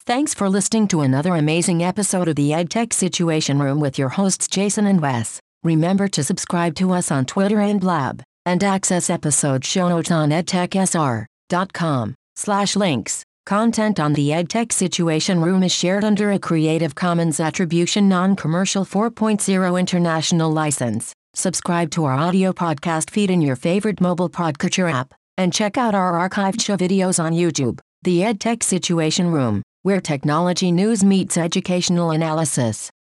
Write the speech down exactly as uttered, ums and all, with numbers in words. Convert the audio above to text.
Thanks for listening to another amazing episode of the EdTech Situation Room with your hosts Jason and Wes. Remember to subscribe to us on Twitter and Blab, and access episode show notes on edtechsr.com slash links. Content on the EdTech Situation Room is shared under a Creative Commons Attribution Non-Commercial four point oh International License. Subscribe to our audio podcast feed in your favorite mobile podcatcher app, and check out our archived show videos on YouTube. The EdTech Situation Room, where technology news meets educational analysis.